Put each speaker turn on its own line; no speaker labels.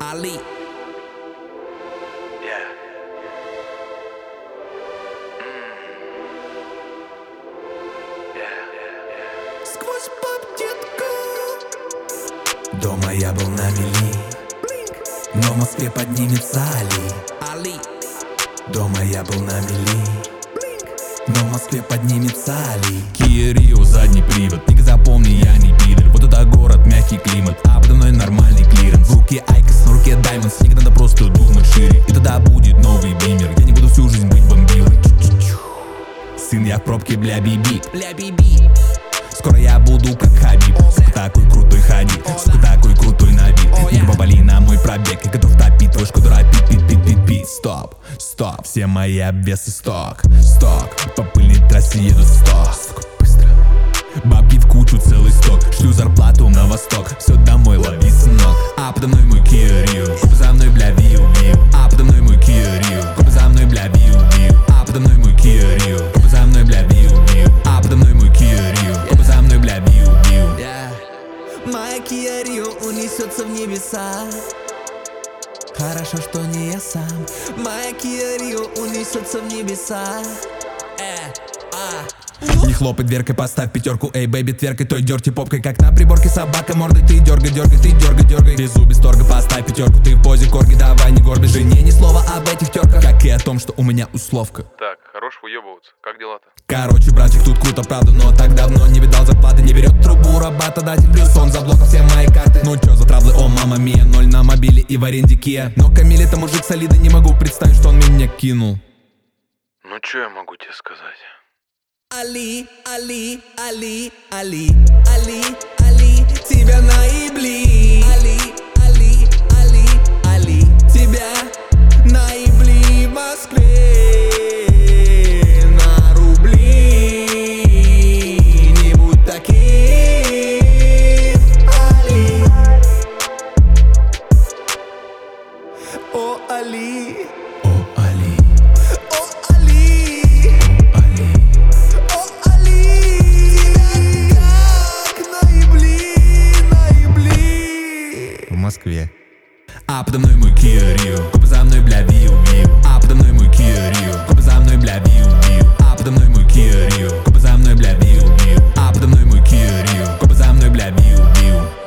Али. Сквозь пап, детка.
Дома я был на мели, но в Москве поднимется
Али.
Дома я был на мели, но в Москве поднимется Kia Rio, задний привод. Ника, запомни, я не пидор. Вот это город, мягкий климат, а подо мной нормальный клиренс. В руке Айкос, на руке Diamonds. Ника, надо просто думать шире, и тогда будет новый бимер. Я не буду всю жизнь быть бомбилой. Сын, я в пробке, бля, биби. Скоро я буду как Хабиб. Сука, такой крутой ходит, сука, такой крутой на вид. Не попали на мой пробег, я готов топить твой шкодра. Пи-пи-пи-пи-пи. Стоп, стоп, все мои обвесы сток. По пыльной трассе еду 100. Сука, быстро. Бабки в кучу, целый сток. Шлю зарплату на восток. Все домой, лови, сынок. А подо мной мой Kia Rio. Копы за мной, бля, виу-виу. А подо мной мой Kia Rio. Копы за мной, бля, виу-виу. А подо мной мой Kia Rio. Копы за мной, бля, виу-виу. А подо мной мой Kia Rio. Копы за мной, бля, виу-виу.
Моя Kia Rio унесется в небеса. Хорошо, что не я сам. Моя Kia Rio унесется в небеса.
Не хлопай дверкой, поставь пятерку. Эй, бэйби, тверкой, той дерти попкой. Как на приборке собака, мордой ты дергай, ты дергай. Безу, без торга, поставь пятерку. Ты в позе корги, давай не горбись. Жене ни слова об этих терках, как и о том, что у меня условка.
Так, хорош выебываться, как дела-то?
Короче, братик, тут круто, правда, но так давно не видал зарплаты. Не берет трубу работодатель, плюс он заблокал все мои карты. Ну чё за траблы, о мама мия, 0 на мобиле и в аренде Kia. Но Камиль это мужик солидный, не могу представить, что он меня кинул.
Ну чё я могу тебе сказать?
Али, Али, Али, Али, Али, Али, тебя наебли. Али, Али, Али, Али, тебя наебли в Москве на рубли. Не будь таким, Али. О, Али.
В Москве. А подо мной мой Kia Rio. Копы за мной, бля, виу-виу. А подо мной мой Kia Rio. Копы за мной, бля, виу-виу. А подо мной мой Kia Rio. Копы за мной, бля, виу-виу. А подо мной мой Kia Rio. Копы за мной, бля, виу-виу.